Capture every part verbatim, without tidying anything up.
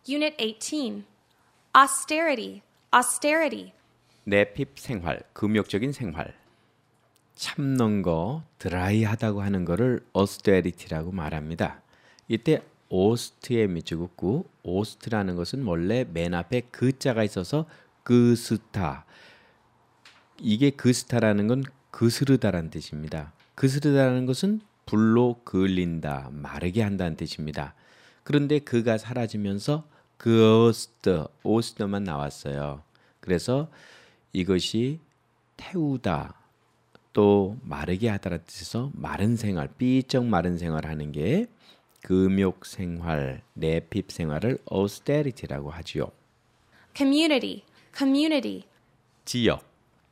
Unit eighteen. Austerity, austerity. 내핍 생활, 금욕적인 생활. 참는 거, 드라이하다고 하는 거를 austerity라고 말합니다. 이때 오스트의 밑줄 긋고 오스트라는 것은 원래 맨 앞에 그자가 있어서 그스타. 이게 그스타라는 건 그스르다라는 뜻입니다. 그스르다라는 것은 불로 그을린다, 마르게 한다는 뜻입니다. 그런데 그가 사라지면서 그스트, 오스트만 나왔어요. 그래서 이것이 태우다, 또 마르게 하다라는 뜻에서 마른 생활, 삐쩍 마른 생활하는 게 금욕 생활, 내핍 생활을 austerity라고 하지요. Community, community. 지역.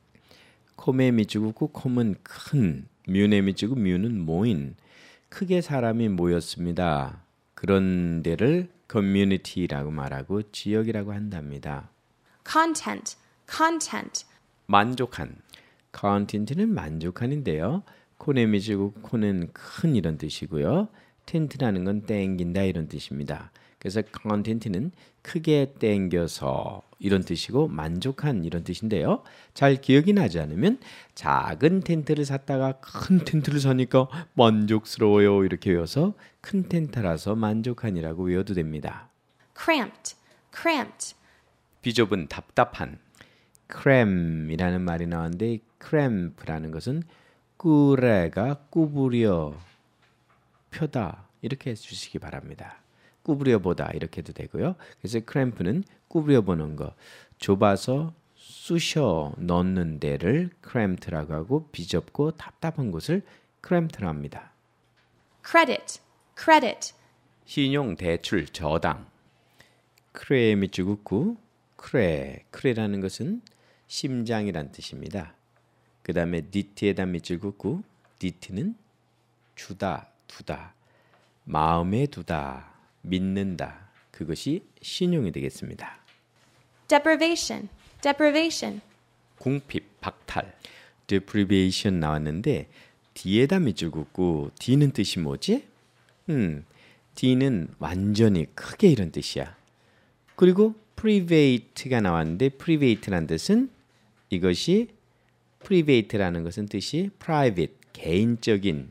콤에 밑줄 긋고 콤은 큰, 뮤에 밑줄 긋고 뮤는 모인. 크게 사람이 모였습니다. 그런 데를 community라고 말하고 지역이라고 한답니다. Content, content. 만족한. content는 만족한인데요. 콘에 밑줄 긋고 콘은 큰 이런 뜻이고요. 텐트라는 건 땡긴다 이런 뜻입니다. 그래서 content는 크게 땡겨서 이런 뜻이고 만족한 이런 뜻인데요. 잘 기억이 나지 않으면 작은 텐트를 샀다가 큰 텐트를 사니까 만족스러워요 이렇게 외워서 큰 텐트라서 만족한이라고 외워도 됩니다. Cramped, cramped. 비좁은 답답한. cramp이라는 말이 나왔는데 cramp라는 것은 꾸레가 구부려 펴다 이렇게 해주시기 바랍니다. 구부려 보다 이렇게 해도 되고요. 그래서 cramp는 구부려 보는 거, 좁아서 쑤셔 넣는 데를 cramped라고 하고 비좁고 답답한 곳을 cramped라고 합니다. Credit, credit. 신용, 대출, 저당. 크레 밑줄 긋고 크레, 크레라는 것은 심장이란 뜻입니다. 그 다음에 디트에다 밑줄 긋고 디트는 주다, 두다, 마음에 두다, 믿는다. 그것이 신용이 되겠습니다. Deprivation, deprivation. 궁핍, 박탈. deprivation 나왔는데 D에다 밑줄 긋고 D는 뜻이 뭐지? 음, D는 완전히 크게 이런 뜻이야. 그리고 private가 나왔는데 private라는 뜻은 이것이 private라는 것은 뜻이 private, 개인적인,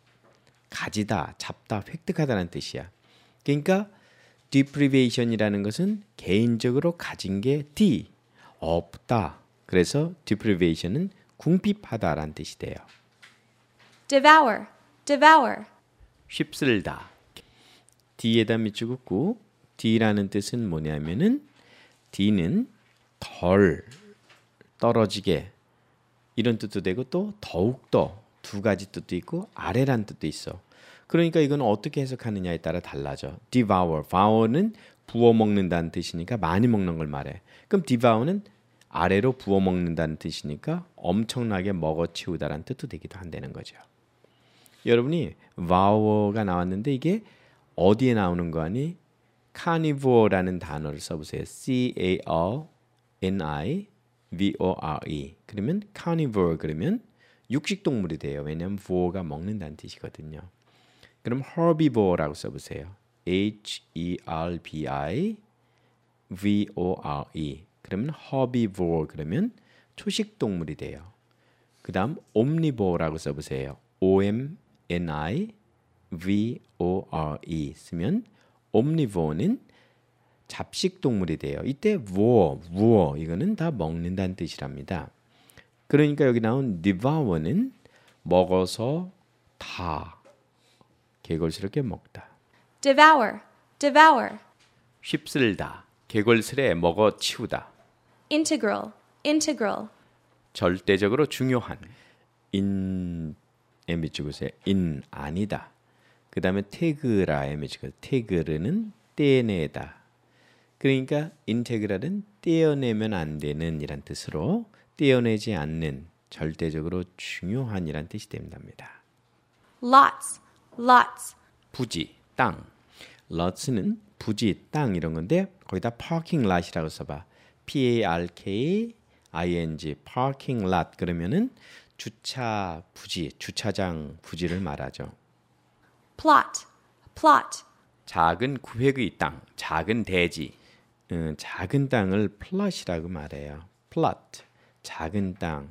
가지다, 잡다, 획득하다라는 뜻이야. 그러니까 deprivation이라는 것은 개인적으로 가진 게 D, 없다. 그래서 deprivation은 궁핍하다라는 뜻이 돼요. Devour, devour. 휩쓸다. D에다 밑줄 긋고 D라는 뜻은 뭐냐면은 D는 덜, 떨어지게 이런 뜻도 되고 또 더욱더 두 가지 뜻도 있고 아래란 뜻도 있어. 그러니까 이건 어떻게 해석하느냐에 따라 달라져. devour, devour는 부어 먹는다는 뜻이니까 많이 먹는 걸 말해. 그럼 devour는 아래로 부어 먹는다는 뜻이니까 엄청나게 먹어치우다라는 뜻도 되기도 한다는 거죠. 여러분이 vour가 나왔는데 이게 어디에 나오는 거 아니? carnivore라는 단어를 써보세요. C A R N I V O R E. 그러면 carnivore 그러면 육식동물이 돼요. 왜냐하면 vore가 먹는다는 뜻이거든요. 그럼 herbivore라고 써보세요. H E R B I V O R E. 그러면 herbivore 그러면 초식동물이 돼요. 그 다음 omnivore라고 써보세요. O M N I V O R E 쓰면 omnivore는 잡식동물이 돼요. 이때 vor, vor 이거는 다 먹는다는 뜻이랍니다. 그러니까 여기 나온 devour는 먹어서 다 개걸스럽게 먹다. Devour, devour. 휩쓸다, 개걸스레 먹어치우다. Integral, integral. 절대적으로 중요한. in에 밑줄긋으세요. in 아니다. 그 다음에 테그라에 밑줄긋으세요. 테그르는 떼내다. 그러니까 인테그랄은 떼어내면 안 되는 이란 뜻으로 떼어내지 않는 절대적으로 중요한 이란 뜻이 됩니다. Lots, lots. 부지, 땅. lots는 부지, 땅 이런 건데 거기다 parking lot이라고 써봐. P A R K I N G, parking lot 그러면은 주차 부지, 주차장 부지를 말하죠. Plot, plot. 작은 구획의 땅, 작은 대지, 음, 작은 땅을 플롯이라고 말해요. 플롯, 작은 땅.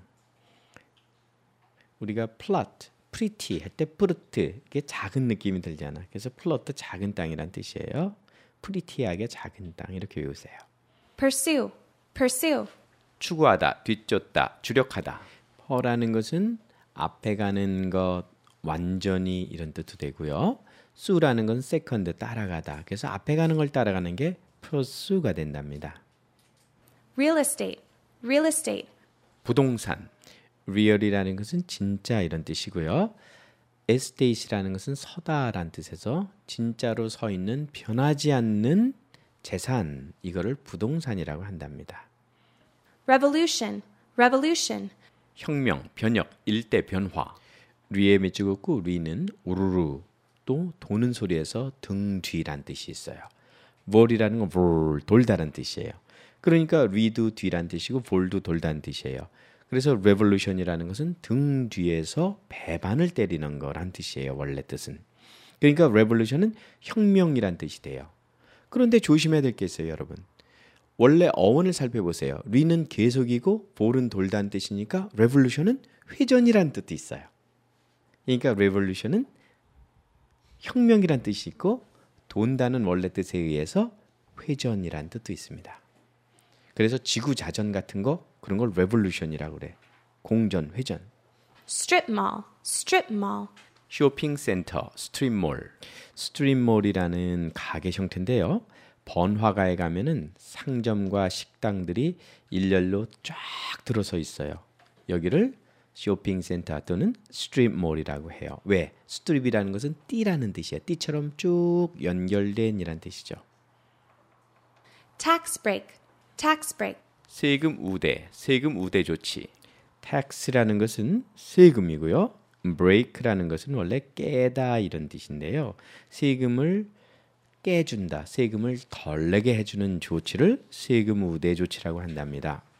우리가 플롯, 프리티 할 때 프루트, 이게 작은 느낌이 들잖아. 그래서 플롯도 작은 땅이란 뜻이에요. 프리티하게 작은 땅 이렇게 외우세요. pursue, pursue, 추구하다, 뒤쫓다, 주력하다. 퍼라는 것은 앞에 가는 것, 완전히 이런 뜻도 되고요. 수라는 건 세컨드, 따라가다. 그래서 앞에 가는 걸 따라가는 게 pursue가 된답니다. real estate, real estate, 부동산, real이라는 것은 진짜 이런 뜻이고요. estate이라는 것은 서다라는 뜻에서 진짜로 서 있는 변하지 않는 재산, 이거를 부동산이라고 한답니다. revolution, revolution, 혁명, 변혁, 일대 변화. 리에 맺죽었고 리는 우르르 또 도는 소리에서 등 뒤란 뜻이 있어요. 볼이라는 건 볼, 돌다란 뜻이에요. 그러니까 리도 뒤란 뜻이고 볼도 돌다는 뜻이에요. 그래서 revolution이라는 것은 등 뒤에서 배반을 때리는 거란 뜻이에요. 원래 뜻은. 그러니까 revolution은 혁명이란 뜻이 돼요. 그런데 조심해야 될 게 있어요, 여러분. 원래 어원을 살펴보세요. 리는 계속이고 볼은 돌다는 뜻이니까 revolution은 회전이란 뜻도 있어요. 그러니까 revolution은 혁명이란 뜻이 있고 돈다는 원래 뜻에 의해서 회전이란 뜻도 있습니다. 그래서 지구 자전 같은 거 그런 걸 revolution이라고 그래. 공전, 회전. strip mall, strip mall, 쇼핑센터, 스트립몰. 스트립몰이라는 가게 형태인데요. 번화가에 가면은 상점과 식당들이 일렬로 쫙 들어서 있어요. 여기를 쇼핑센터 또는 스트립몰이라고 해요. 왜? 스트립이라는 것은 띠라는 뜻이에요. 띠처럼 쭉 연결된 이란 뜻이죠. tax break, tax break, 세금 우대, 세금 우대 조치. tax라는 것은 세금이고요. break라는 것은 원래 깨다 이런 뜻인데요. 세금을 깨준다, 세금을 덜 내게 해주는 조치를 세금 우대 조치라고 한답니다.